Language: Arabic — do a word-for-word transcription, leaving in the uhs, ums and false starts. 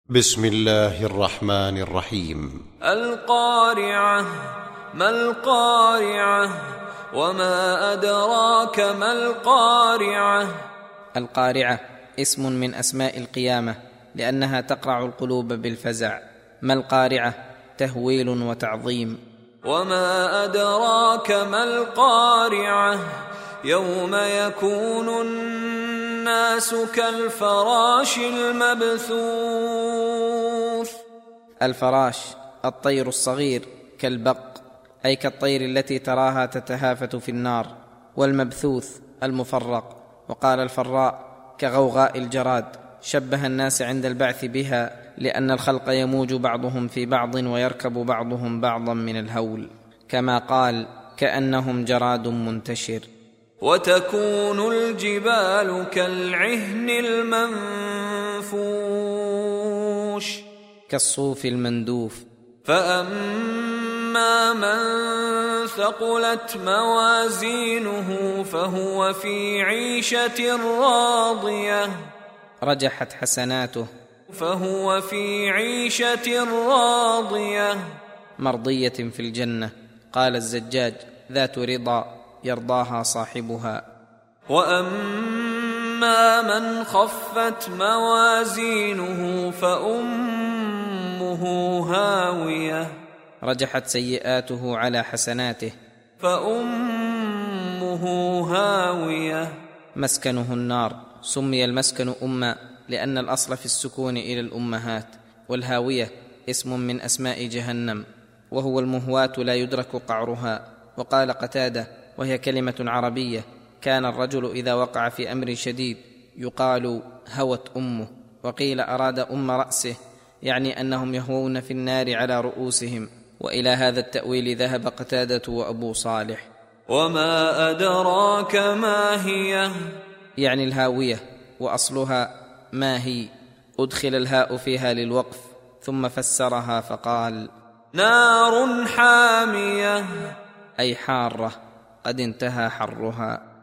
بسم الله الرحمن الرحيم. القارعة. ما القارعة وما أدراك ما القارعة؟ القارعة اسم من أسماء القيامة لأنها تقرع القلوب بالفزع. ما القارعة تهويل وتعظيم. وما أدراك ما القارعة؟ يوم يكون الناس كالفراش المبثوث. الفراش الطير الصغير كالبق، أي كالطير التي تراها تتهافت في النار، والمبثوث المفرق. وقال الفراء كغوغاء الجراد، شبه الناس عند البعث بها لأن الخلق يموج بعضهم في بعض ويركب بعضهم بعضا من الهول، كما قال كأنهم جراد منتشر. وتكون الجبال كالعهن المنفوش، كالصوف المندوف. فأما من ثقلت موازينه فهو في عيشة راضية. رجحت حسناته فهو في عيشة راضية مرضية في الجنة. قال الزجاج ذات رضا يرضاها صاحبها. وأما من خفت موازينه فأمه هاوية. رجحت سيئاته على حسناته فأمه هاوية مسكنه النار. سمي المسكن أمة لأن الأصل في السكون إلى الأمهات. والهاوية اسم من أسماء جهنم، وهو المهواة لا يدرك قعرها. وقال قتادة وهي كلمة عربية: كان الرجل إذا وقع في أمر شديد يقال هوت أمه. وقيل أراد أم رأسه، يعني أنهم يهوون في النار على رؤوسهم. وإلى هذا التأويل ذهب قتادة وأبو صالح. وما أدراك ما هي؟ يعني الهاوية، وأصلها ما هي. أدخل الهاء فيها للوقف، ثم فسرها فقال: نار حامية، أي حارة قد انتهى حرها.